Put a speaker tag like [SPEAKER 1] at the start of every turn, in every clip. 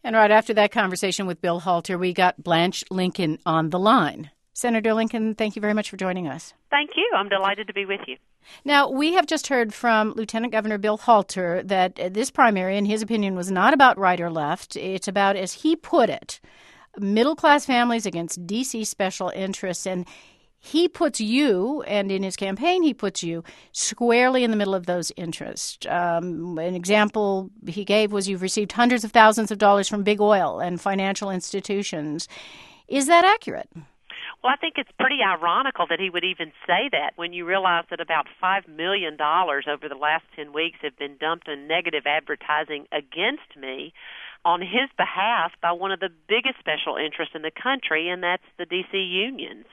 [SPEAKER 1] And right after that conversation with Bill Halter, we got Blanche Lincoln on the line. Senator Lincoln, thank you very much for joining us.
[SPEAKER 2] Thank you. I'm delighted to be with you.
[SPEAKER 1] Now, we have just heard from Lieutenant Governor Bill Halter that this primary, in his opinion, was not about right or left. It's about, as he put it, middle-class families against D.C. special interests. And he puts you, and in his campaign, he puts you squarely in the middle of those interests. An example he gave was you've received hundreds of thousands of dollars from big oil and financial institutions. Is that accurate?
[SPEAKER 2] Well, I think it's pretty ironical that he would even say that when you realize that about $5 million over the last 10 weeks have been dumped in negative advertising against me on his behalf by one of the biggest special interests in the country, and that's the D.C. unions.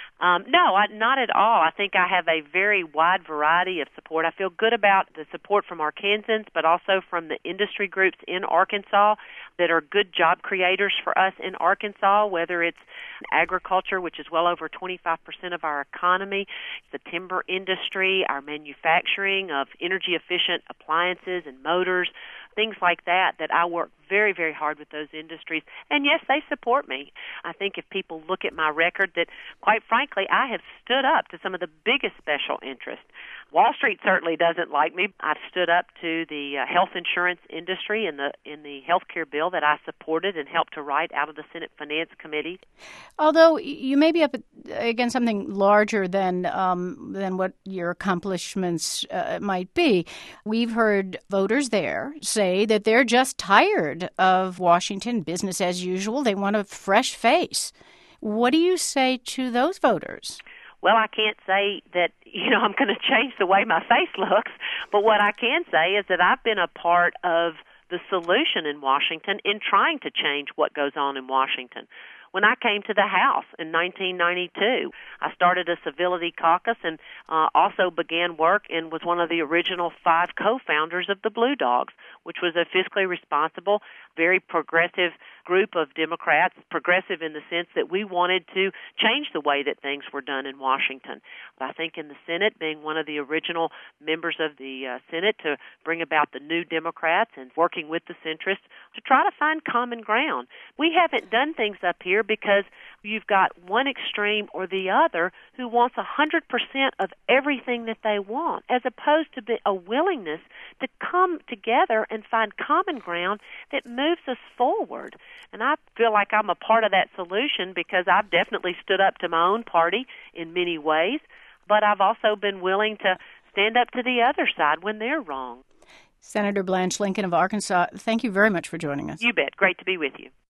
[SPEAKER 2] No, not at all. I think I have a very wide variety of support. I feel good about the support from Arkansans, but also from the industry groups in Arkansas that are good job creators for us in Arkansas, whether it's agriculture, which is well over 25% of our economy, the timber industry, our manufacturing of energy-efficient appliances and motors, things like that I work very, very hard with those industries. And yes, they support me. I think if people look at my record that, quite frankly, I have stood up to some of the biggest special interests. Wall Street certainly doesn't like me. I've stood up to the health insurance industry in the health care bill that I supported and helped to write out of the Senate Finance Committee.
[SPEAKER 1] Although you may be up against something larger than what your accomplishments might be, we've heard voters there say that they're just tired of Washington business as usual. They want a fresh face. What do you say to those voters?
[SPEAKER 2] Well, I can't say that, I'm going to change the way my face looks, but what I can say is that I've been a part of the solution in Washington in trying to change what goes on in Washington. When I came to the House in 1992, I started a civility caucus and also began work and was one of the original 5 co-founders of the Blue Dogs, which was a fiscally responsible, very progressive group of Democrats, progressive in the sense that we wanted to change the way that things were done in Washington. I think in the Senate, being one of the original members of the Senate to bring about the new Democrats and working with the centrists to try to find common ground. We haven't done things up here because you've got one extreme or the other who wants 100% of everything that they want, as opposed to a willingness to come together and find common ground that moves us forward. And I feel like I'm a part of that solution because I've definitely stood up to my own party in many ways, but I've also been willing to stand up to the other side when they're wrong.
[SPEAKER 1] Senator Blanche Lincoln of Arkansas, thank you very much for joining us.
[SPEAKER 2] You bet. Great to be with you.